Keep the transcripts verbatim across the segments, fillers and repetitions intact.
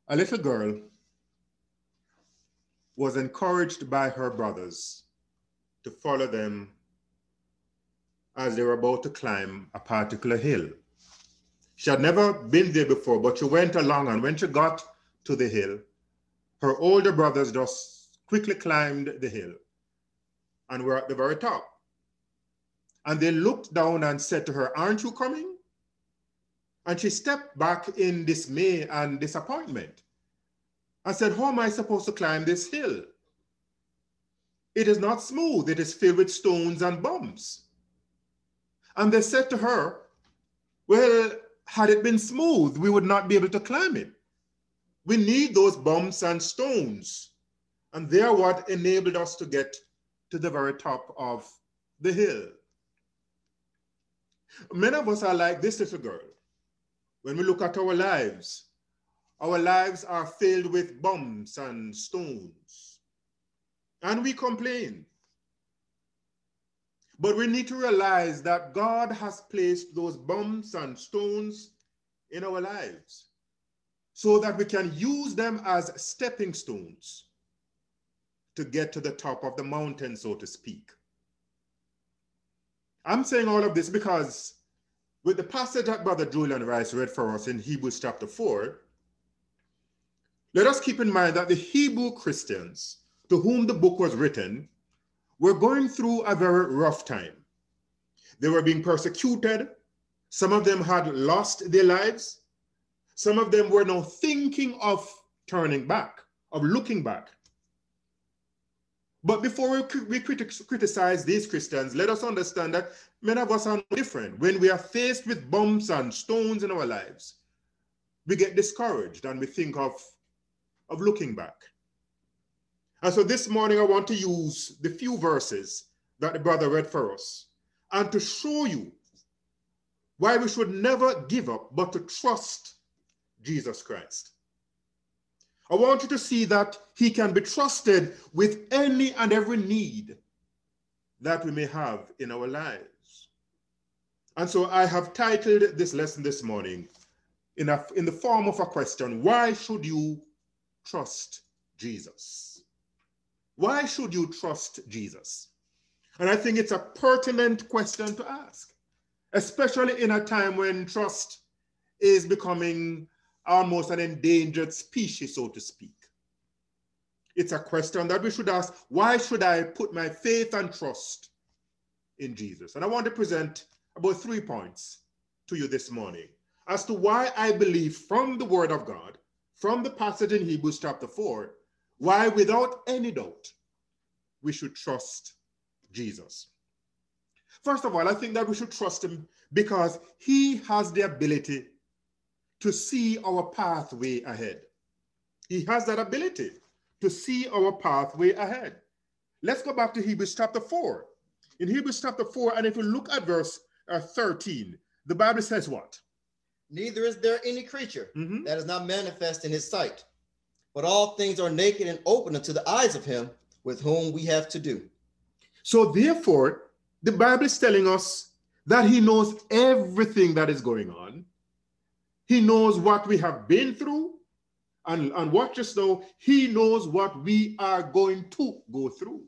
A little girl was encouraged by her brothers to follow them as they were about to climb a particular hill. She had never been there before, but she went along, and when she got to the hill, her older brothers just quickly climbed the hill and were at the very top. And they looked down and said to her, "Aren't you coming?" And she stepped back in dismay and disappointment and said, "How am I supposed to climb this hill? It is not smooth. It is filled with stones and bumps." And they said to her, "Well, had it been smooth, we would not be able to climb it. We need those bumps and stones. And they are what enabled us to get to the very top of the hill." Many of us are like this little girl. When we look at our lives, our lives are filled with bumps and stones. And we complain. But we need to realize that God has placed those bumps and stones in our lives so that we can use them as stepping stones to get to the top of the mountain, so to speak. I'm saying all of this because with the passage that Brother Julian Rice read for us in Hebrews chapter four, let us keep in mind that the Hebrew Christians to whom the book was written were going through a very rough time. They were being persecuted. Some of them had lost their lives. Some of them were now thinking of turning back, of looking back. But before we, we criti- criticize these Christians, let us understand that many of us are different. When we are faced with bumps and stones in our lives, we get discouraged and we think of, of looking back. And so this morning, I want to use the few verses that the brother read for us and to show you why we should never give up, but to trust Jesus Christ. I want you to see that he can be trusted with any and every need that we may have in our lives. And so I have titled this lesson this morning in, a, in the form of a question: why should you trust Jesus? Why should you trust Jesus? And I think it's a pertinent question to ask, especially in a time when trust is becoming almost an endangered species, so to speak. It's a question that we should ask: why should I put my faith and trust in Jesus? And I want to present about three points to you this morning as to why I believe from the Word of God, from the passage in Hebrews chapter four, why without any doubt we should trust Jesus. First of all, I think that we should trust him because he has the ability to see our pathway ahead. He has that ability to see our pathway ahead. Let's go back to Hebrews chapter four. In Hebrews chapter four, and if you look at verse uh, thirteen, the Bible says what? Neither is there any creature mm-hmm. that is not manifest in his sight, but all things are naked and open unto the eyes of him with whom we have to do. So therefore, the Bible is telling us that he knows everything that is going on. He knows what we have been through, and, and watch us now, he knows what we are going to go through.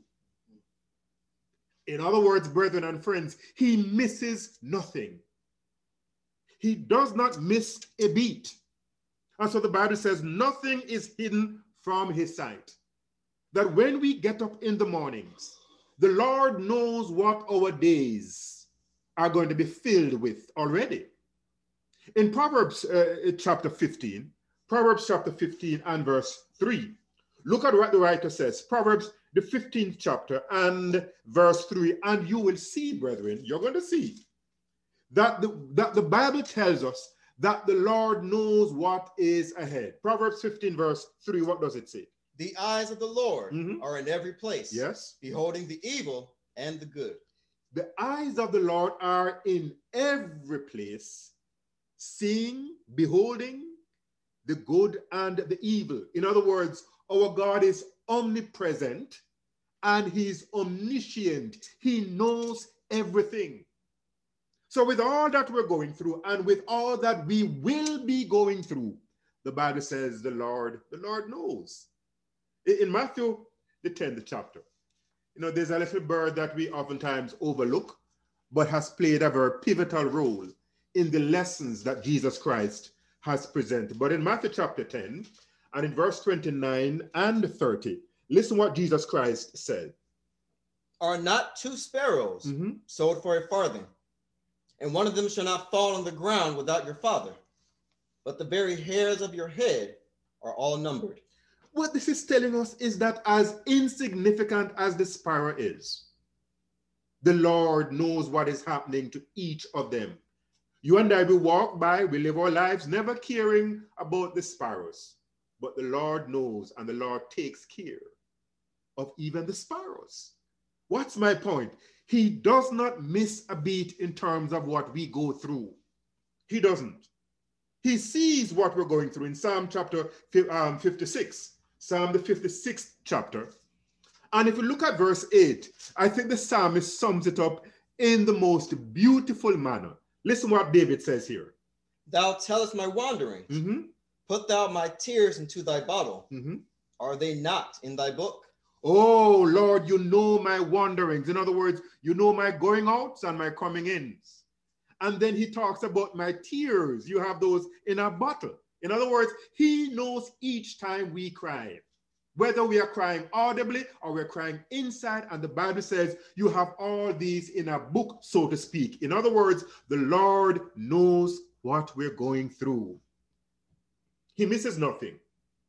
In other words, brethren and friends, he misses nothing. He does not miss a beat. And so the Bible says nothing is hidden from his sight. That when we get up in the mornings, the Lord knows what our days are going to be filled with already. In Proverbs uh, chapter fifteen, Proverbs chapter fifteen and verse three, look at what the writer says. Proverbs, the fifteenth chapter and verse three, and you will see, brethren, you're going to see that the, that the Bible tells us that the Lord knows what is ahead. Proverbs fifteen verse three, what does it say? The eyes of the Lord mm-hmm. are in every place, yes, beholding the evil and the good. The eyes of the Lord are in every place, seeing, beholding the good and the evil. In other words, our God is omnipresent and he's omniscient. He knows everything. So with all that we're going through and with all that we will be going through, the Bible says the Lord, the Lord knows. In, in Matthew, the tenth chapter, you know, there's a little bird that we oftentimes overlook, but has played a very pivotal role in the lessons that Jesus Christ has presented. But in Matthew chapter ten, and in verse twenty-nine and thirty, listen what Jesus Christ said. Are not two sparrows mm-hmm. sold for a farthing, and one of them shall not fall on the ground without your Father, but the very hairs of your head are all numbered. What this is telling us is that as insignificant as the sparrow is, the Lord knows what is happening to each of them. You and I, we walk by, we live our lives never caring about the sparrows, but the Lord knows, and the Lord takes care of even the sparrows. What's my point? He does not miss a beat in terms of what we go through. He doesn't. He sees what we're going through in Psalm chapter fifty-six, Psalm the fifty-sixth chapter. And if you look at verse eight, I think the psalmist sums it up in the most beautiful manner. Listen what David says here. Thou tellest my wanderings. Mm-hmm. Put thou my tears into thy bottle. Mm-hmm. Are they not in thy book? Oh, Lord, you know my wanderings. In other words, you know my going outs and my coming ins. And then he talks about my tears. You have those in a bottle. In other words, he knows each time we cry, whether we are crying audibly or we're crying inside. And the Bible says you have all these in a book, so to speak. In other words, the Lord knows what we're going through. He misses nothing.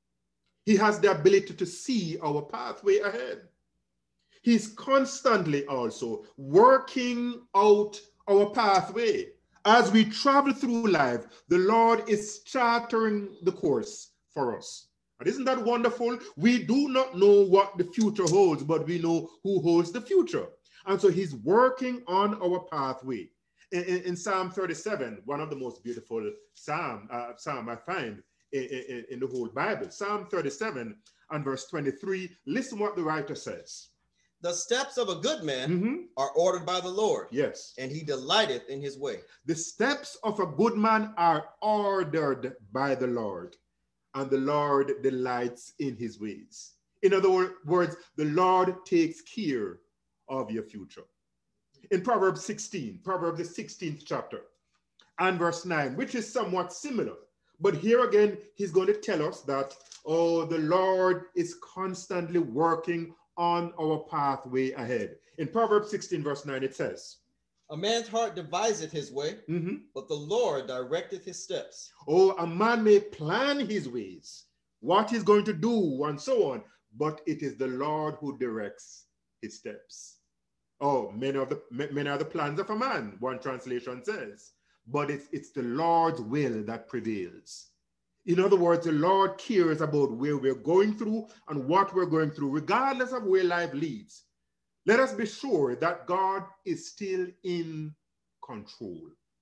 He has the ability to see our pathway ahead. He's constantly also working out our pathway. As we travel through life, the Lord is charting the course for us. And isn't that wonderful? We do not know what the future holds, but we know who holds the future. And so he's working on our pathway. In, in, in Psalm thirty-seven, one of the most beautiful psalm, uh, psalm I find in, in, in the whole Bible, Psalm thirty-seven and verse twenty-three, listen what the writer says. The steps of a good man mm-hmm. are ordered by the Lord. Yes. And he delighteth in his way. The steps of a good man are ordered by the Lord, and the Lord delights in his ways. In other words, the Lord takes care of your future. In Proverbs sixteen, Proverbs the sixteenth chapter, and verse nine, which is somewhat similar. But here again, he's going to tell us that, oh, the Lord is constantly working on our pathway ahead. In Proverbs sixteen, verse nine, it says, a man's heart deviseth his way, mm-hmm. but the Lord directeth his steps. Oh, a man may plan his ways, what he's going to do, and so on, but it is the Lord who directs his steps. Oh, many of the many are the plans of a man, one translation says, but it's, it's the Lord's will that prevails. In other words, the Lord cares about where we're going through and what we're going through, regardless of where life leads. Let us be sure that God is still in control.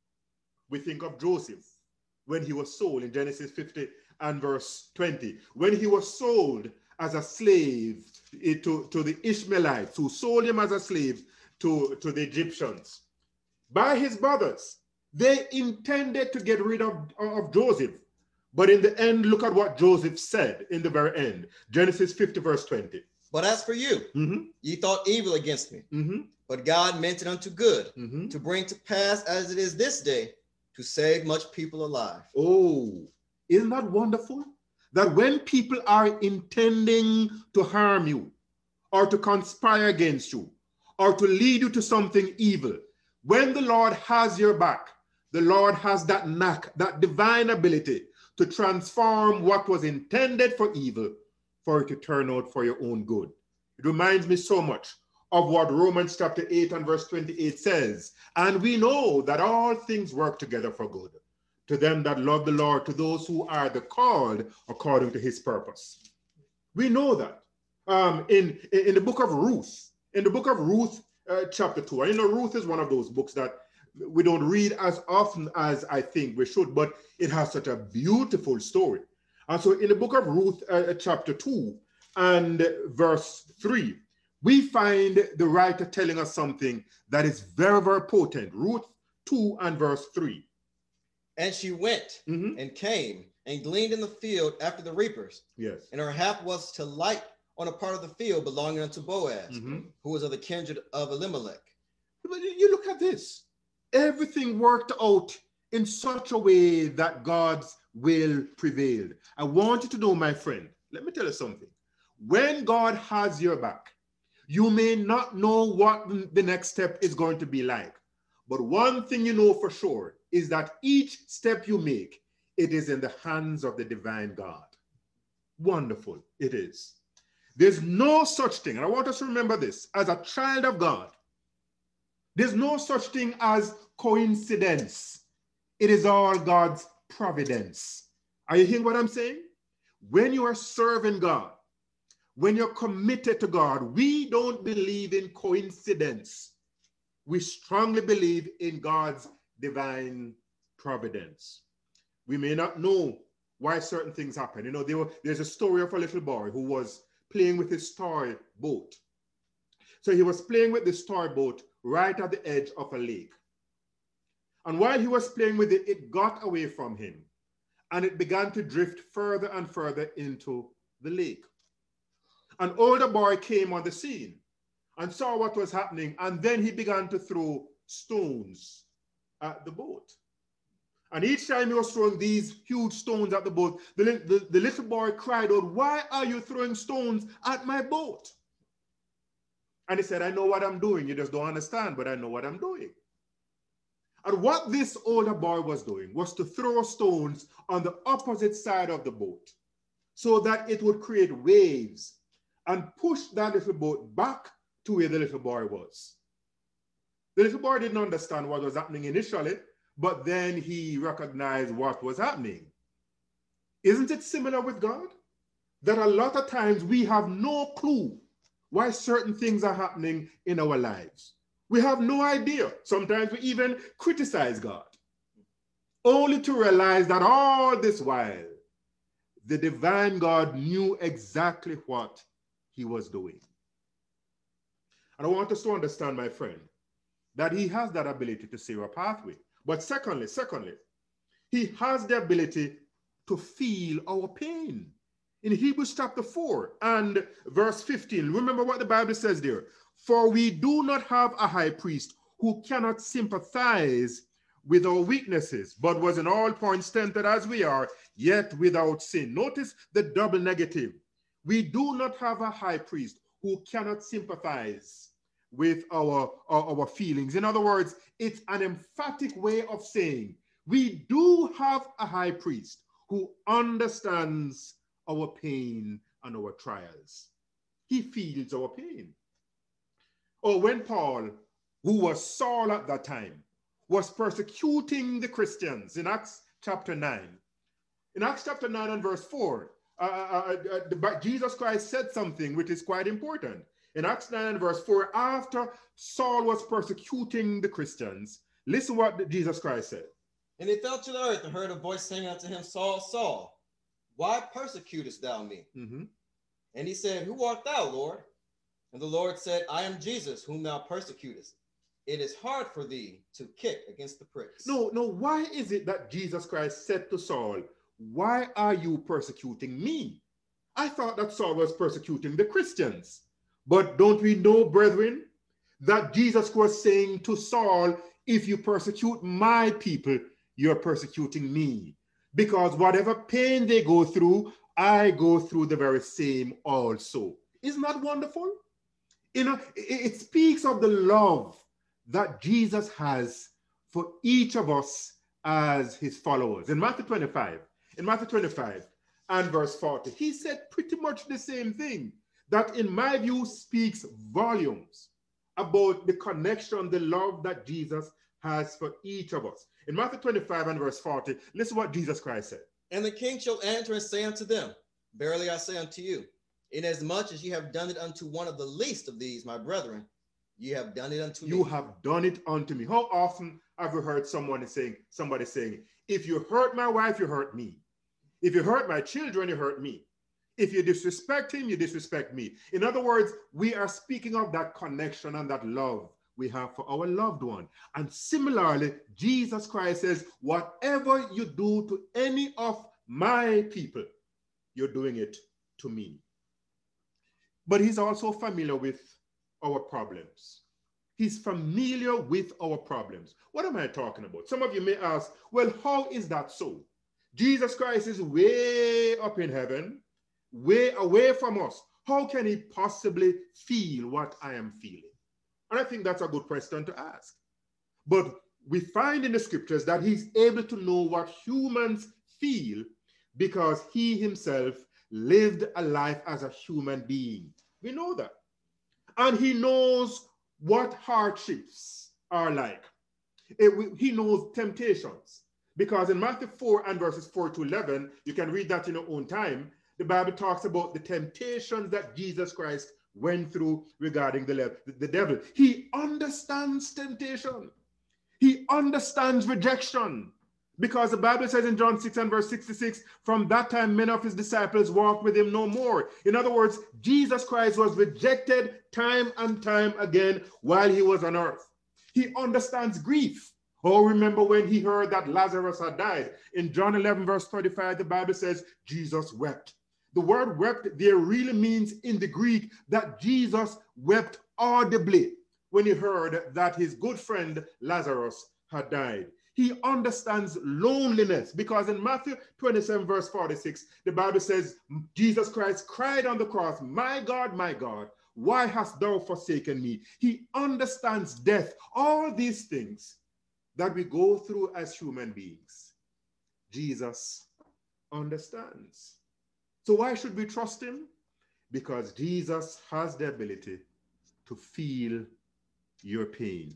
We think of Joseph when he was sold in Genesis fifty and verse twenty. When he was sold as a slave to, to the Ishmaelites, who sold him as a slave to, to the Egyptians by his brothers. They intended to get rid of, of Joseph. But in the end, look at what Joseph said in the very end. Genesis fifty, verse twenty. But as for you, mm-hmm. ye thought evil against me, mm-hmm. but God meant it unto good, mm-hmm. to bring to pass as it is this day, to save much people alive. Oh, isn't that wonderful? That when people are intending to harm you, or to conspire against you, or to lead you to something evil, when the Lord has your back, the Lord has that knack, that divine ability to transform what was intended for evil for it to turn out for your own good. It reminds me so much of what Romans chapter eight and verse twenty-eight says. And we know that all things work together for good to them that love the Lord, to those who are the called according to his purpose. We know that. Um, in, in the book of Ruth, in the book of Ruth, uh, chapter two, and you know, Ruth is one of those books that we don't read as often as I think we should, but it has such a beautiful story. And so in the book of Ruth, uh, chapter two and verse three, we find the writer telling us something that is very, very potent. Ruth two and verse three. And she went mm-hmm. and came and gleaned in the field after the reapers. Yes. And her hap was to light on a part of the field belonging unto Boaz, Mm-hmm. who was of the kindred of Elimelech. But you look at this. Everything worked out in such a way that God's will prevailed. I want you to know, my friend, let me tell you something. When God has your back, you may not know what the next step is going to be like. But one thing you know for sure is that each step you make, it is in the hands of the divine God. Wonderful, it is. There's no such thing, and I want us to remember this, as a child of God, there's no such thing as coincidence. It is all God's providence. Are you hearing what I'm saying? When you are serving God, when you're committed to God, we don't believe in coincidence. We strongly believe in God's divine providence. We may not know why certain things happen. You know, there were, there's a story of a little boy who was playing with his toy boat. So he was playing with this toy boat right at the edge of a lake. And while he was playing with it, it got away from him and it began to drift further and further into the lake. An older boy came on the scene and saw what was happening, and then he began to throw stones at the boat. And each time he was throwing these huge stones at the boat, the, the, the little boy cried out, "Why are you throwing stones at my boat?" And he said, "I know what I'm doing. You just don't understand, but I know what I'm doing." And what this older boy was doing was to throw stones on the opposite side of the boat so that it would create waves and push that little boat back to where the little boy was. The little boy didn't understand what was happening initially, but then he recognized what was happening. Isn't it similar with God? That a lot of times we have no clue why certain things are happening in our lives. We have no idea. Sometimes we even criticize God, only to realize that all this while, the divine God knew exactly what he was doing. And I want us to understand, my friend, that he has that ability to see a pathway. But secondly, secondly, he has the ability to feel our pain. In Hebrews chapter four and verse fifteen, remember what the Bible says there. For we do not have a high priest who cannot sympathize with our weaknesses, but was in all points tempted as we are, yet without sin. Notice the double negative. We do not have a high priest who cannot sympathize with our, our, our feelings. In other words, it's an emphatic way of saying we do have a high priest who understands our pain and our trials. He feels our pain. Or when Paul, who was Saul at that time, was persecuting the Christians in Acts chapter nine. In Acts chapter nine and verse four, uh, uh, uh, the, Jesus Christ said something which is quite important. In Acts nine and verse four, after Saul was persecuting the Christians, listen what Jesus Christ said. And he fell to the earth and heard a voice saying unto him, Saul, Saul, why persecutest thou me? Mm-hmm. And he said, Who art thou, Lord? And the Lord said, I am Jesus, whom thou persecutest. It is hard for thee to kick against the pricks. No, no, why is it that Jesus Christ said to Saul, why are you persecuting me? I thought that Saul was persecuting the Christians. But don't we know, brethren, that Jesus was saying to Saul, if you persecute my people, you're persecuting me. Because whatever pain they go through, I go through the very same also. Isn't that wonderful? You know, it, it speaks of the love that Jesus has for each of us as his followers. In Matthew twenty-five, in Matthew twenty-five and verse forty, he said pretty much the same thing, that in my view speaks volumes about the connection, the love that Jesus has for each of us. In Matthew twenty-five and verse forty, listen what Jesus Christ said. And the king shall answer and say unto them, Verily I say unto you, inasmuch as ye have done it unto one of the least of these, my brethren, ye have done it unto you me. have done it unto me. How often have you heard someone saying, somebody saying, if you hurt my wife, you hurt me. If you hurt my children, you hurt me. If you disrespect him, you disrespect me. In other words, we are speaking of that connection and that love we have for our loved one. And similarly, Jesus Christ says, whatever you do to any of my people, you're doing it to me. But he's also familiar with our problems. He's familiar with our problems. What am I talking about? Some of you may ask, well, how is that so? Jesus Christ is way up in heaven, way away from us. How can he possibly feel what I am feeling? And I think that's a good question to ask. But we find in the scriptures that he's able to know what humans feel because he himself lived a life as a human being. We know that. And he knows what hardships are like. It, he knows temptations. Because in Matthew four and verses four to eleven, you can read that in your own time, the Bible talks about the temptations that Jesus Christ went through regarding the, the devil. He understands temptation. He understands rejection. Because the Bible says in John six and verse sixty-six, from that time many of his disciples walked with him no more. In other words, Jesus Christ was rejected time and time again while he was on earth. He understands grief. Oh, remember when he heard that Lazarus had died. In John eleven verse thirty-five, the Bible says Jesus wept. The word wept there really means in the Greek that Jesus wept audibly when he heard that his good friend Lazarus had died. He understands loneliness because in Matthew twenty-seven verse forty-six, the Bible says Jesus Christ cried on the cross, my God, my God, why hast thou forsaken me? He understands death, all these things that we go through as human beings. Jesus understands. So why should we trust him? Because Jesus has the ability to feel your pain.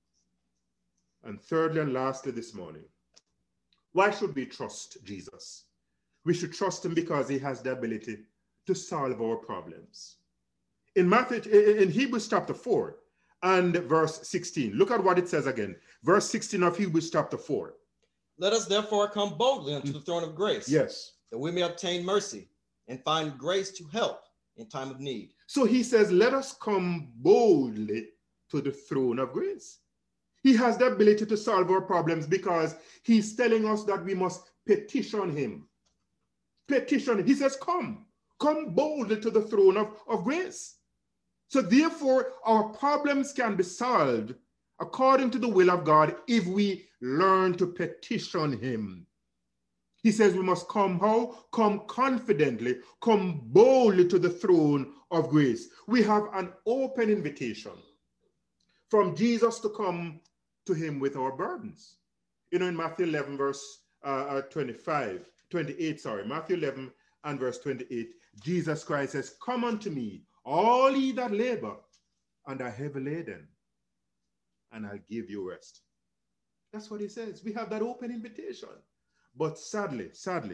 And thirdly and lastly this morning, why should we trust Jesus? We should trust him because he has the ability to solve our problems. In Matthew, in Hebrews chapter four and verse sixteen, look at what it says again. Verse sixteen of Hebrews chapter four. Let us therefore come boldly unto the throne of grace. Yes. That we may obtain mercy and find grace to help in time of need. So he says, let us come boldly to the throne of grace. He has the ability to solve our problems because he's telling us that we must petition him. Petition. He says, come, come boldly to the throne of, of grace. So therefore, our problems can be solved according to the will of God if we learn to petition him. He says we must come how? Come confidently, come boldly to the throne of grace. We have an open invitation from Jesus to come to him with our burdens. You know, in Matthew eleven, verse uh, twenty-five, twenty-eight, sorry, Matthew eleven and verse twenty-eight, Jesus Christ says, come unto me, all ye that labor and are heavy laden, and I'll give you rest. That's what he says. We have that open invitation. But sadly, sadly,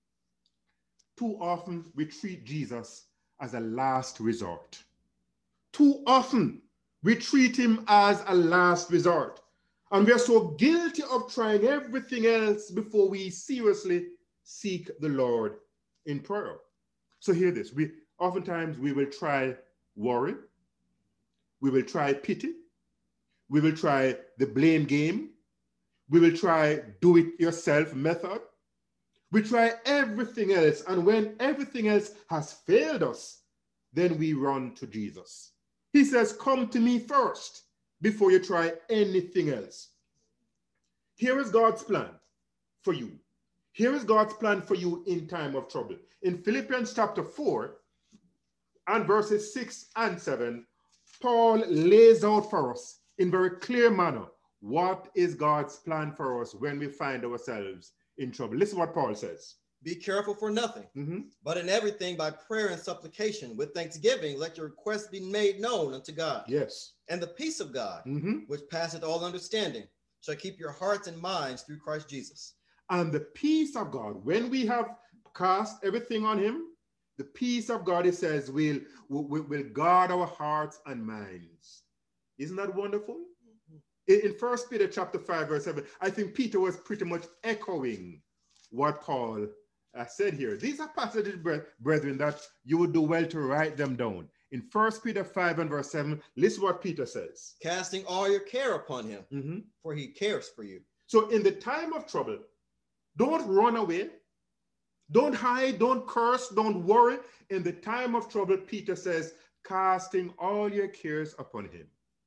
too often we treat Jesus as a last resort. Too often we treat him as a last resort. And we are so guilty of trying everything else before we seriously seek the Lord in prayer. So hear this. We oftentimes we will try worry. We will try pity. We will try the blame game. We will try do-it-yourself method. We try everything else. And when everything else has failed us, then we run to Jesus. He says, come to me first before you try anything else. Here is God's plan for you. Here is God's plan for you in time of trouble. In Philippians chapter four and verses six and seven, Paul lays out for us in very clear manner what is God's plan for us when we find ourselves in trouble. Listen what Paul says. Be careful for nothing, mm-hmm. but in everything by prayer and supplication with thanksgiving, let your requests be made known unto God. Yes. And the peace of God, mm-hmm. which passeth all understanding, shall keep your hearts and minds through Christ Jesus. And the peace of God, when we have cast everything on him, the peace of God, it says, will, will, will guard our hearts and minds. Isn't that wonderful? In First Peter chapter five, verse seven, I think Peter was pretty much echoing what Paul uh, said here. These are passages, brethren, that you would do well to write them down. In First Peter five and verse seven, listen what Peter says. Casting all your care upon him, mm-hmm. for he cares for you. So in the time of trouble, don't run away. Don't hide, don't curse, don't worry. In the time of trouble, Peter says, casting all your cares upon him,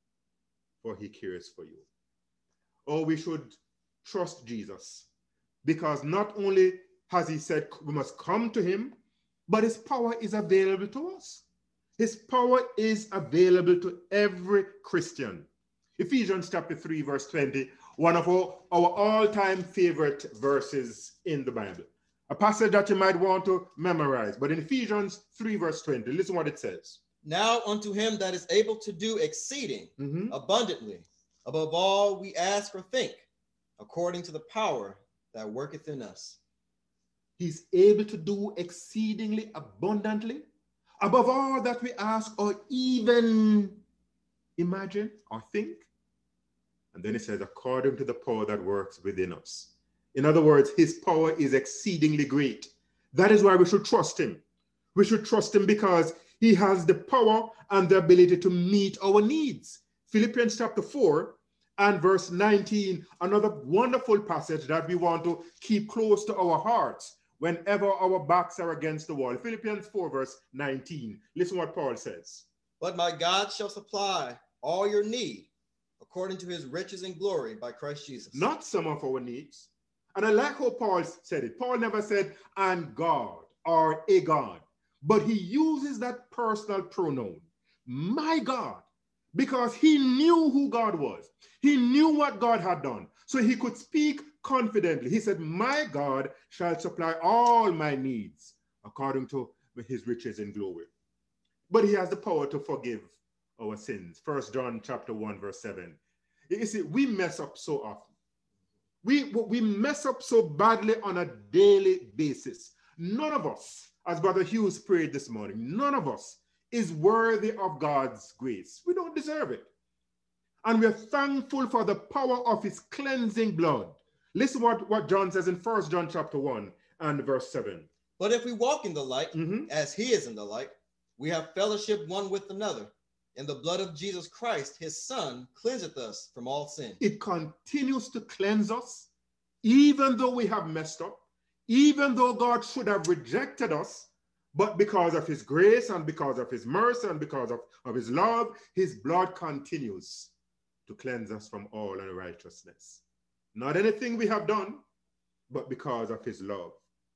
for he cares for you. Or we should trust Jesus, because not only has he said we must come to him, but his power is available to us. His power is available to every Christian. Ephesians chapter three, verse twenty, one of our, our all-time favorite verses in the Bible. A passage that you might want to memorize. But in Ephesians three, verse twenty, listen what it says. Now unto him that is able to do exceeding Mm-hmm. abundantly, above all we ask or think, according to the power that worketh in us. He's able to do exceedingly abundantly, above all that we ask or even imagine or think. And then it says, according to the power that works within us. In other words, his power is exceedingly great. That is why we should trust him. We should trust him because he has the power and the ability to meet our needs. Philippians chapter four and verse nineteen, another wonderful passage that we want to keep close to our hearts whenever our backs are against the wall. Philippians four, verse nineteen. Listen what Paul says. But my God shall supply all your need according to his riches and glory by Christ Jesus. Not some of our needs. And I like how Paul said it. Paul never said, and God or a God, but he uses that personal pronoun, my God, because he knew who God was. He knew what God had done. So he could speak confidently. He said, my God shall supply all my needs according to his riches in glory. But he has the power to forgive our sins. First John chapter one, verse seven. You see, we mess up so often. We, we mess up so badly on a daily basis. None of us, as Brother Hughes prayed this morning, none of us is worthy of God's grace. We don't deserve it. And we're thankful for the power of his cleansing blood. Listen what, what John says in First John chapter one and verse seven. But if we walk in the light, Mm-hmm. as he is in the light, we have fellowship one with another. And the blood of Jesus Christ, his son, cleanseth us from all sin. It continues to cleanse us, even though we have messed up, even though God should have rejected us, but because of his grace and because of his mercy and because of, of his love, his blood continues to cleanse us from all unrighteousness. Not anything we have done, but because of his love.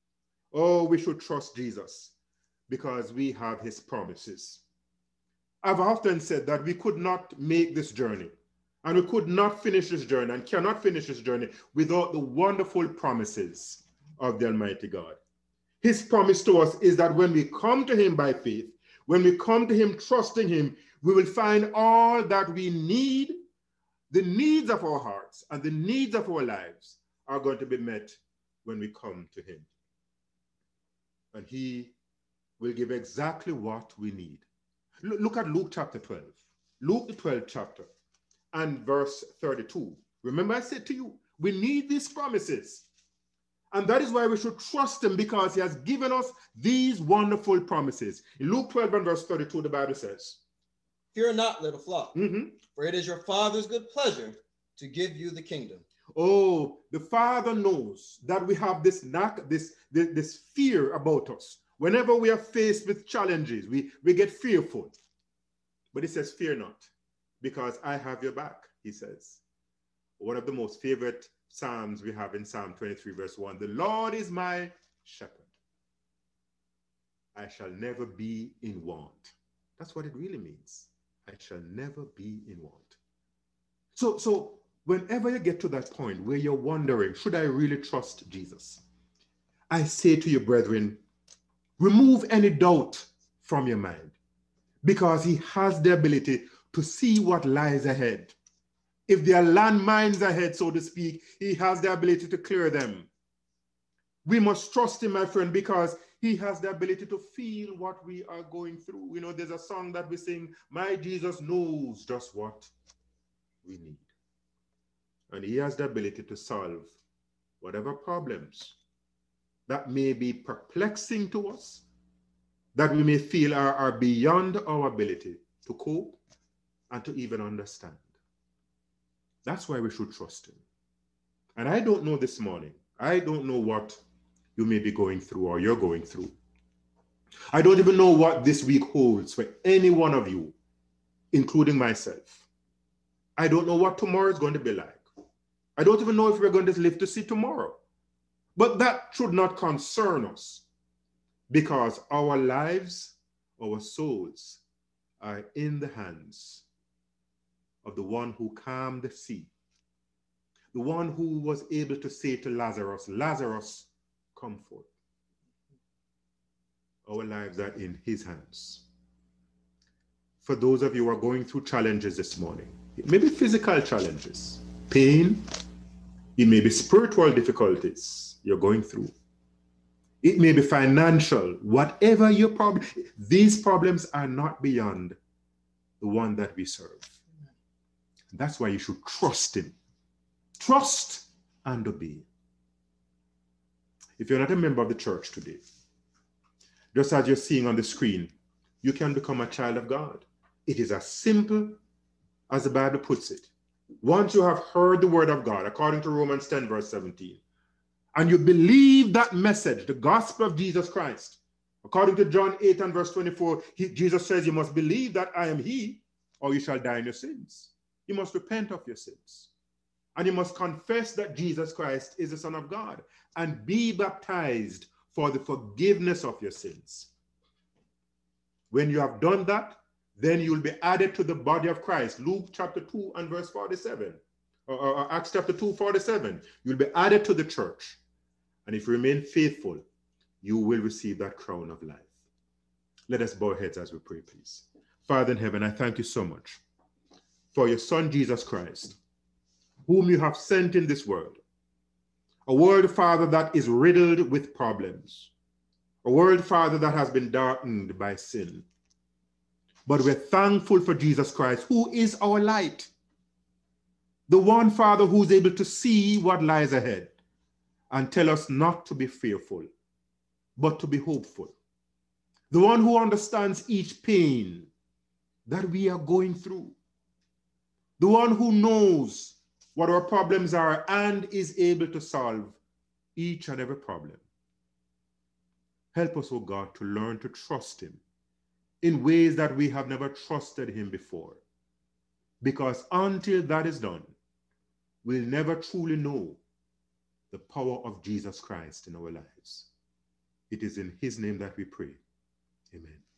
Oh, we should trust Jesus because we have his promises. I've often said that we could not make this journey and we could not finish this journey and cannot finish this journey without the wonderful promises of the Almighty God. His promise to us is that when we come to him by faith, when we come to him trusting him, we will find all that we need. The needs of our hearts and the needs of our lives are going to be met when we come to him. And he will give exactly what we need. Look at Luke chapter twelve. Luke the twelfth chapter and verse thirty-two. Remember I said to you, we need these promises. And that is why we should trust him, because he has given us these wonderful promises. In Luke twelve and verse thirty-two, the Bible says, fear not, little flock, mm-hmm. for it is your Father's good pleasure to give you the kingdom. Oh, the Father knows that we have this knack, this, this, this fear about us. Whenever we are faced with challenges, we, we get fearful. But he says, fear not, because I have your back, he says. One of the most favorite Psalms we have in Psalm twenty-three, verse one, the Lord is my shepherd. I shall never be in want. That's what it really means. I shall never be in want. So, so whenever you get to that point where you're wondering, should I really trust Jesus? I say to you, brethren, remove any doubt from your mind, because he has the ability to see what lies ahead. If there are landmines ahead, so to speak, he has the ability to clear them. We must trust him, my friend, because he has the ability to feel what we are going through. You know, there's a song that we sing, my Jesus knows just what we need. And he has the ability to solve whatever problems that may be perplexing to us, that we may feel are, are beyond our ability to cope and to even understand. That's why we should trust him. And I don't know this morning, I don't know what you may be going through or you're going through. I don't even know what this week holds for any one of you, including myself. I don't know what tomorrow is going to be like. I don't even know if we're going to live to see tomorrow. But that should not concern us, because our lives, our souls are in the hands of the one who calmed the sea, the one who was able to say to Lazarus, Lazarus, come forth. Our lives are in his hands. For those of you who are going through challenges this morning, it may be physical challenges, pain, it may be spiritual difficulties you're going through. It may be financial, whatever your problem, these problems are not beyond the one that we serve. That's why you should trust him. Trust and obey. If you're not a member of the church today, just as you're seeing on the screen, you can become a child of God. It is as simple as the Bible puts it. Once you have heard the word of God, according to Romans ten, verse seventeen, and you believe that message, the gospel of Jesus Christ, according to John eight and verse twenty-four, he, Jesus says, you must believe that I am he, or you shall die in your sins. You must repent of your sins. And you must confess that Jesus Christ is the Son of God and be baptized for the forgiveness of your sins. When you have done that, then you will be added to the body of Christ. Luke chapter two and verse forty-seven, or, or Acts chapter two, forty-seven. You'll be added to the church. And if you remain faithful, you will receive that crown of life. Let us bow our heads as we pray, please. Father in heaven, I thank you so much for your Son, Jesus Christ, whom you have sent in this world. A world, Father, that is riddled with problems. A world, Father, that has been darkened by sin. But we're thankful for Jesus Christ, who is our light. The one, Father, who's able to see what lies ahead and tell us not to be fearful, but to be hopeful. The one who understands each pain that we are going through. The one who knows what our problems are and is able to solve each and every problem. Help us, oh God, to learn to trust him in ways that we have never trusted him before. Because until that is done, we'll never truly know the power of Jesus Christ in our lives. It is in his name that we pray. Amen.